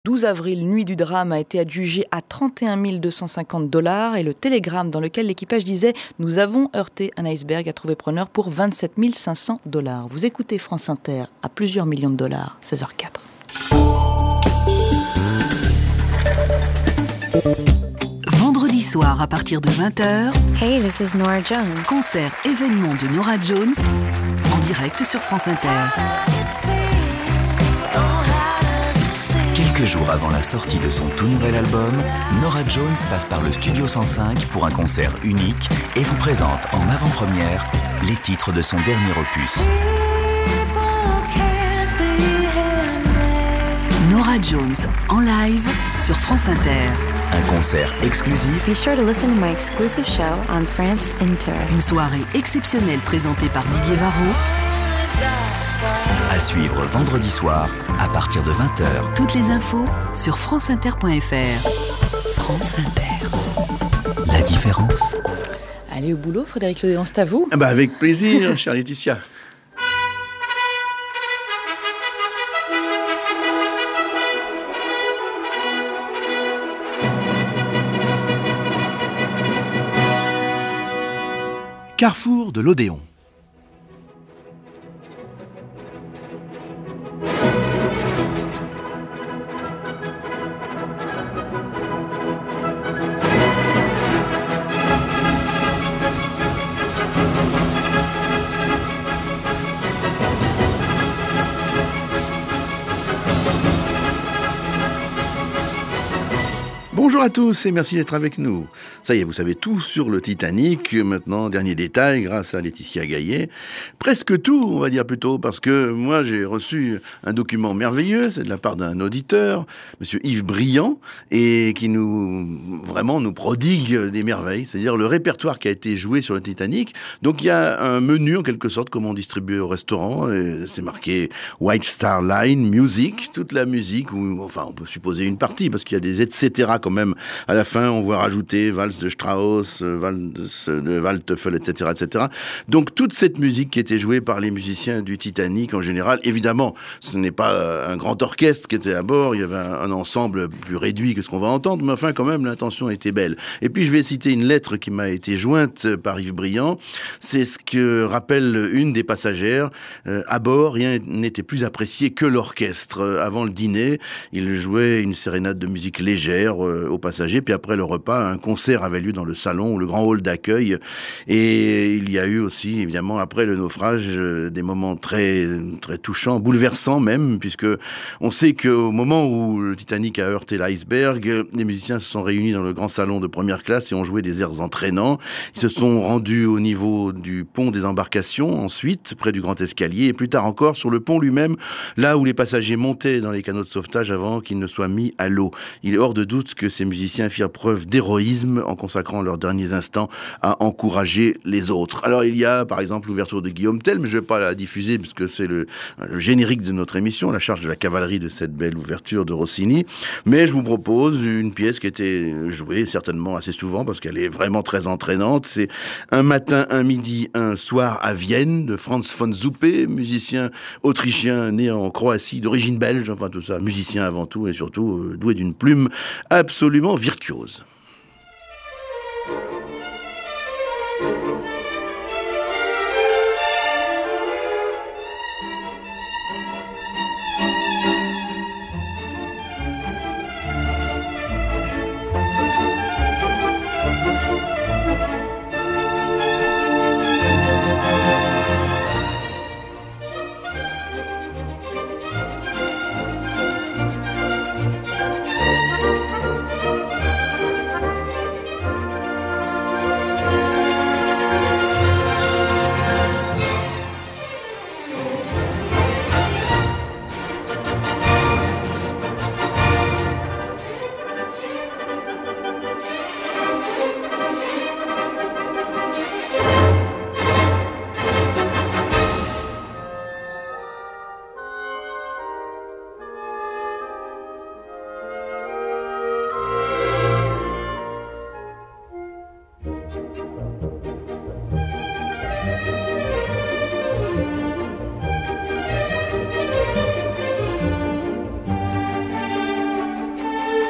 12 avril, nuit du drame, a été adjugé à 31 250 $ et le télégramme dans lequel l'équipage disait « Nous avons heurté un iceberg » a trouvé preneur pour 27 500 $. Vous écoutez France Inter à plusieurs millions de dollars, 16h04. Vendredi soir à partir de 20h. Hey, this is Norah Jones. Concert événement de Norah Jones en direct sur France Inter. Quelques jours avant la sortie de son tout nouvel album, Norah Jones passe par le Studio 105 pour un concert unique et vous présente en avant-première les titres de son dernier opus. Norah Jones en live sur France Inter. Un concert exclusif. Be sure to listen to my exclusive show on France Inter. Une soirée exceptionnelle présentée par Didier Varro. À suivre vendredi soir à partir de 20h. Toutes les infos sur franceinter.fr. France Inter. La différence. Allez au boulot, Frédéric Lodéon, c'est à vous. Avec plaisir, chère Laetitia. Carrefour de l'Odéon. Bonjour à tous et merci d'être avec nous. Ça y est, vous savez tout sur le Titanic. Maintenant, dernier détail, grâce à Laetitia Gaillet. Presque tout, on va dire plutôt, parce que moi, j'ai reçu un document merveilleux, c'est de la part d'un auditeur, monsieur Yves Briand, et qui nous prodigue des merveilles, c'est-à-dire le répertoire qui a été joué sur le Titanic. Donc, il y a un menu, en quelque sorte, comme on distribue au restaurant, et c'est marqué White Star Line Music, toute la musique, ou enfin, on peut supposer une partie, parce qu'il y a des etc. quand même. À la fin, on voit rajouter valse de Strauss, valse de Waldteufel, etc., etc. Donc, toute cette musique qui était jouée par les musiciens du Titanic, en général, évidemment, ce n'est pas un grand orchestre qui était à bord, il y avait un ensemble plus réduit que ce qu'on va entendre, mais enfin, quand même, l'intention était belle. Et puis, je vais citer une lettre qui m'a été jointe par Yves Briand. C'est ce que rappelle une des passagères. À bord, rien n'était plus apprécié que l'orchestre. Avant le dîner, il jouait une sérénade de musique légère aux passagers, puis après le repas, un concert avait lieu dans le salon, le grand hall d'accueil, et il y a eu aussi, évidemment, après le naufrage, des moments très, très touchants, bouleversants même, puisque on sait qu'au moment où le Titanic a heurté l'iceberg, les musiciens se sont réunis dans le grand salon de première classe et ont joué des airs entraînants. Ils se sont rendus au niveau du pont des embarcations, ensuite, près du grand escalier, et plus tard encore sur le pont lui-même, là où les passagers montaient dans les canots de sauvetage avant qu'ils ne soient mis à l'eau. Il est hors de doute que ces musiciens firent preuve d'héroïsme en consacrant leurs derniers instants à encourager les autres. Alors il y a par exemple l'ouverture de Guillaume Tell, mais je ne vais pas la diffuser puisque c'est le générique de notre émission, la charge de la cavalerie de cette belle ouverture de Rossini. Mais je vous propose une pièce qui était jouée certainement assez souvent parce qu'elle est vraiment très entraînante. C'est Un matin, un midi, un soir à Vienne de Franz von Zuppe, musicien autrichien né en Croatie, d'origine belge, enfin tout ça, musicien avant tout et surtout doué d'une plume absolument virtuose.